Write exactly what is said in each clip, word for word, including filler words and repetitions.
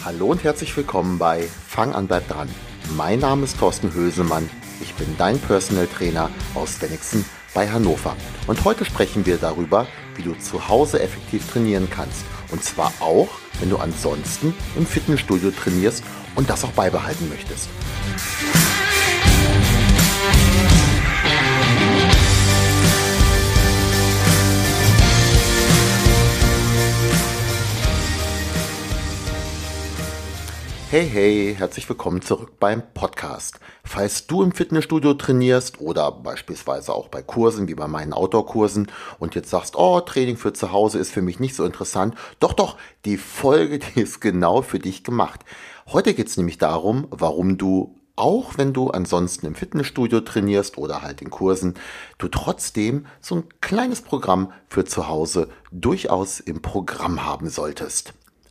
Hallo und herzlich willkommen bei Fang an, bleib dran. Mein Name ist Thorsten Hösemann. Ich bin dein Personal Trainer aus Wenigsen bei Hannover. Und heute sprechen wir darüber, wie du zu Hause effektiv trainieren kannst. Und zwar auch, wenn du ansonsten im Fitnessstudio trainierst und das auch beibehalten möchtest. Hey, hey, herzlich willkommen zurück beim Podcast. Falls du im Fitnessstudio trainierst oder beispielsweise auch bei Kursen wie bei meinen Outdoor-Kursen und jetzt sagst, oh, Training für zu Hause ist für mich nicht so interessant, doch, doch, die Folge, die ist genau für dich gemacht. Heute geht es nämlich darum, warum du, auch wenn du ansonsten im Fitnessstudio trainierst oder halt in Kursen, du trotzdem so ein kleines Programm für zu Hause durchaus im Programm haben solltest.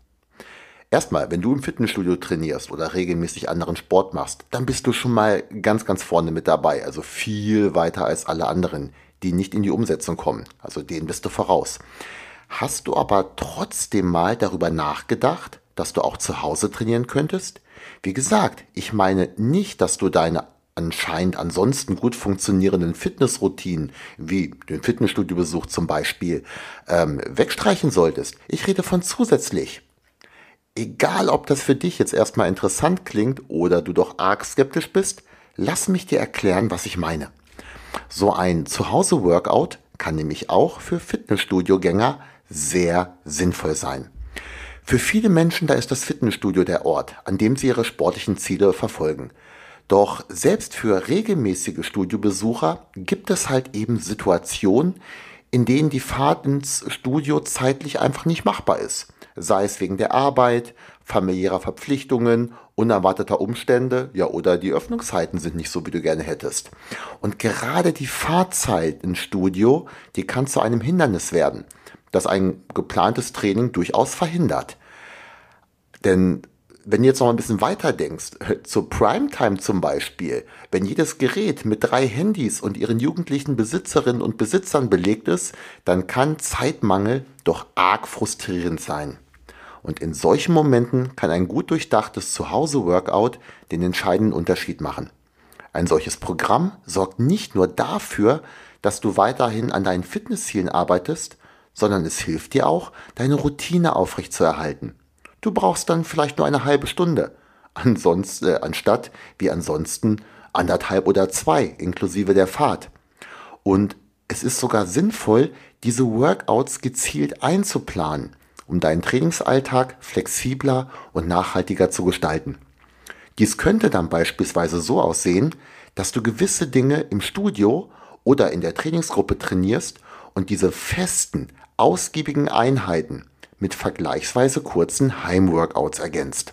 Erstmal, wenn du im Fitnessstudio trainierst oder regelmäßig anderen Sport machst, dann bist du schon mal ganz, ganz vorne mit dabei. Also viel weiter als alle anderen, die nicht in die Umsetzung kommen. Also denen bist du voraus. Hast du aber trotzdem mal darüber nachgedacht, dass du auch zu Hause trainieren könntest? Wie gesagt, ich meine nicht, dass du deine anscheinend ansonsten gut funktionierenden Fitnessroutinen, wie den Fitnessstudiobesuch zum Beispiel, ähm, wegstreichen solltest. Ich rede von zusätzlich. Egal, ob das für dich jetzt erstmal interessant klingt oder du doch arg skeptisch bist, lass mich dir erklären, was ich meine. So ein Zuhause-Workout kann nämlich auch für Fitnessstudio-Gänger sehr sinnvoll sein. Für viele Menschen, da ist das Fitnessstudio der Ort, an dem sie ihre sportlichen Ziele verfolgen. Doch selbst für regelmäßige Studiobesucher gibt es halt eben Situationen, in denen die Fahrt ins Studio zeitlich einfach nicht machbar ist. Sei es wegen der Arbeit, familiärer Verpflichtungen, unerwarteter Umstände, ja, oder die Öffnungszeiten sind nicht so, wie du gerne hättest. Und gerade die Fahrzeit ins Studio, die kann zu einem Hindernis werden, das ein geplantes Training durchaus verhindert. Denn wenn du jetzt noch ein bisschen weiter denkst, zur Primetime zum Beispiel, wenn jedes Gerät mit drei Handys und ihren jugendlichen Besitzerinnen und Besitzern belegt ist, dann kann Zeitmangel doch arg frustrierend sein. Und in solchen Momenten kann ein gut durchdachtes Zuhause-Workout den entscheidenden Unterschied machen. Ein solches Programm sorgt nicht nur dafür, dass du weiterhin an deinen Fitnesszielen arbeitest, sondern es hilft dir auch, deine Routine aufrechtzuerhalten. Du brauchst dann vielleicht nur eine halbe Stunde, ansonsten, äh, anstatt wie ansonsten anderthalb oder zwei, inklusive der Fahrt. Und es ist sogar sinnvoll, diese Workouts gezielt einzuplanen, um deinen Trainingsalltag flexibler und nachhaltiger zu gestalten. Dies könnte dann beispielsweise so aussehen, dass du gewisse Dinge im Studio oder in der Trainingsgruppe trainierst und diese festen, ausgiebigen Einheiten mit vergleichsweise kurzen Heimworkouts ergänzt.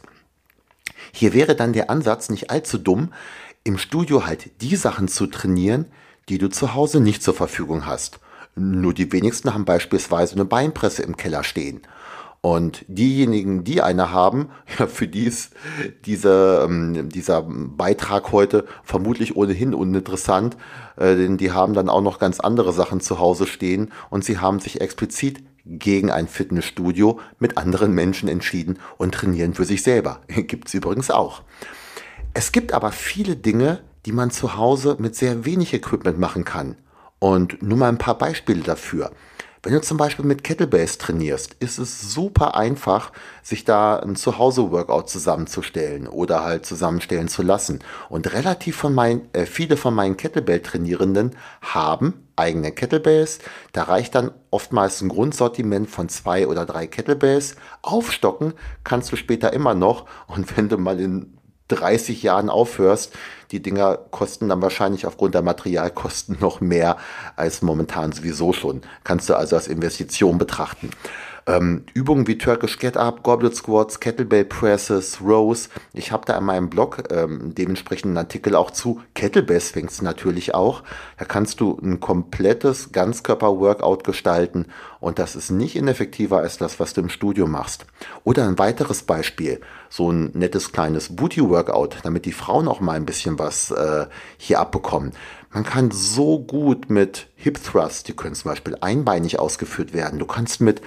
Hier wäre dann der Ansatz nicht allzu dumm, im Studio halt die Sachen zu trainieren, die du zu Hause nicht zur Verfügung hast. Nur die wenigsten haben beispielsweise eine Beinpresse im Keller stehen. Und diejenigen, die eine haben, ja, für die ist diese, ähm, dieser Beitrag heute vermutlich ohnehin uninteressant, äh, denn die haben dann auch noch ganz andere Sachen zu Hause stehen und sie haben sich explizit gegen ein Fitnessstudio mit anderen Menschen entschieden und trainieren für sich selber. Gibt's übrigens auch. Es gibt aber viele Dinge, die man zu Hause mit sehr wenig Equipment machen kann. Und nur mal ein paar Beispiele dafür. Wenn du zum Beispiel mit Kettlebells trainierst, ist es super einfach, sich da ein Zuhause-Workout zusammenzustellen oder halt zusammenstellen zu lassen. Und relativ von meinen, äh, viele von meinen Kettlebell-Trainierenden haben eigene Kettlebells. Da reicht dann oftmals ein Grundsortiment von zwei oder drei Kettlebells. Aufstocken kannst du später immer noch. Und wenn du mal in dreißig Jahren aufhörst, die Dinger kosten dann wahrscheinlich aufgrund der Materialkosten noch mehr als momentan sowieso schon. Kannst du also als Investition betrachten. Ähm, Übungen wie Turkish Get-Up, Goblet Squats, Kettlebell Presses, Rows. Ich habe da in meinem Blog ähm, dementsprechend einen Artikel auch zu Kettlebell Swings natürlich auch. Da kannst du ein komplettes Ganzkörper-Workout gestalten und das ist nicht ineffektiver als das, was du im Studio machst. Oder ein weiteres Beispiel, so ein nettes kleines Booty-Workout, damit die Frauen auch mal ein bisschen was äh, hier abbekommen. Man kann so gut mit Hip Thrusts, die können zum Beispiel einbeinig ausgeführt werden. Du kannst mit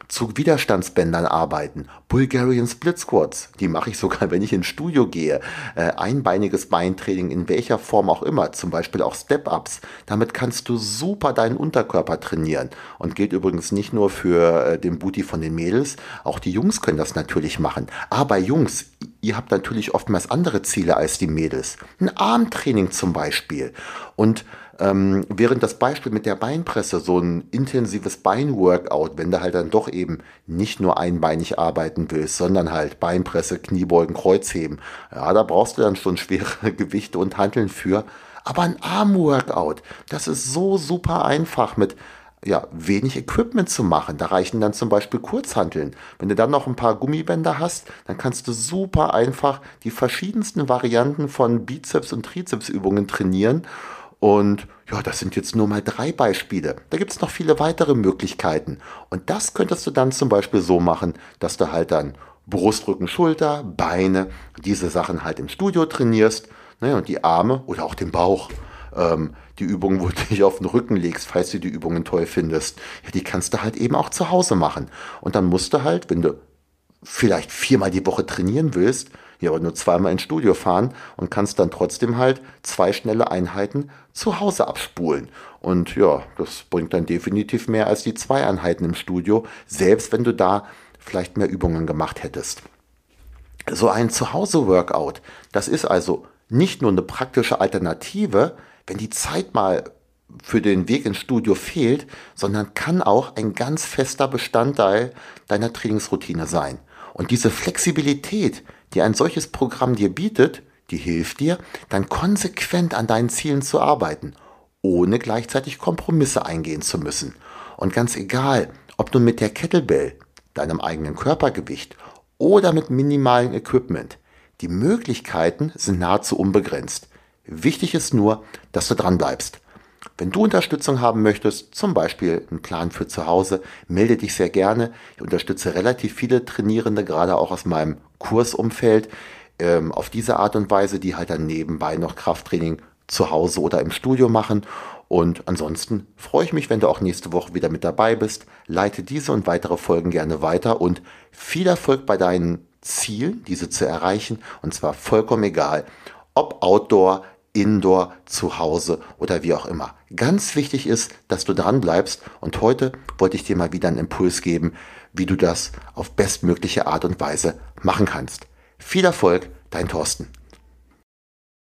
zu Widerstandsbändern arbeiten, Bulgarian Split Squats, die mache ich sogar, wenn ich ins Studio gehe, äh, einbeiniges Beintraining in welcher Form auch immer, zum Beispiel auch Step-Ups. Damit kannst du super deinen Unterkörper trainieren und gilt übrigens nicht nur für äh, den Booty von den Mädels, auch die Jungs können das natürlich machen. Aber Jungs, ihr habt natürlich oftmals andere Ziele als die Mädels. Ein Armtraining zum Beispiel. Und ähm, während das Beispiel mit der Beinpresse, so ein intensives Beinworkout, wenn du halt dann doch eben nicht nur einbeinig arbeiten willst, sondern halt Beinpresse, Kniebeugen, Kreuzheben, ja, da brauchst du dann schon schwere Gewichte und Hanteln für. Aber ein Armworkout, das ist so super einfach mit ja, wenig Equipment zu machen. Da reichen dann zum Beispiel Kurzhanteln. Wenn du dann noch ein paar Gummibänder hast, dann kannst du super einfach die verschiedensten Varianten von Bizeps- und Trizepsübungen trainieren. Und ja, das sind jetzt nur mal drei Beispiele. Da gibt es noch viele weitere Möglichkeiten. Und das könntest du dann zum Beispiel so machen, dass du halt dann Brust, Rücken, Schulter, Beine, diese Sachen halt im Studio trainierst. Ne, und die Arme oder auch den Bauch. Ähm, die Übungen, wo du dich auf den Rücken legst, falls du die Übungen toll findest, ja, die kannst du halt eben auch zu Hause machen. Und dann musst du halt, wenn du vielleicht viermal die Woche trainieren willst, ja, aber nur zweimal ins Studio fahren und kannst dann trotzdem halt zwei schnelle Einheiten zu Hause abspulen. Und ja, das bringt dann definitiv mehr als die zwei Einheiten im Studio, selbst wenn du da vielleicht mehr Übungen gemacht hättest. So ein Zuhause-Workout, das ist also nicht nur eine praktische Alternative, wenn die Zeit mal für den Weg ins Studio fehlt, sondern kann auch ein ganz fester Bestandteil deiner Trainingsroutine sein. Und diese Flexibilität, die ein solches Programm dir bietet, die hilft dir, dann konsequent an deinen Zielen zu arbeiten, ohne gleichzeitig Kompromisse eingehen zu müssen. Und ganz egal, ob du mit der Kettlebell, deinem eigenen Körpergewicht oder mit minimalem Equipment, die Möglichkeiten sind nahezu unbegrenzt. Wichtig ist nur, dass du dran bleibst. Wenn du Unterstützung haben möchtest, zum Beispiel einen Plan für zu Hause, melde dich sehr gerne. Ich unterstütze relativ viele Trainierende, gerade auch aus meinem Kursumfeld, ähm, auf diese Art und Weise, die halt dann nebenbei noch Krafttraining zu Hause oder im Studio machen. Und ansonsten freue ich mich, wenn du auch nächste Woche wieder mit dabei bist. Leite diese und weitere Folgen gerne weiter und viel Erfolg bei deinen Zielen, diese zu erreichen. Und zwar vollkommen egal, ob Outdoor, Indoor, zu Hause oder wie auch immer. Ganz wichtig ist, dass du dran bleibst und heute wollte ich dir mal wieder einen Impuls geben, wie du das auf bestmögliche Art und Weise machen kannst. Viel Erfolg, dein Thorsten.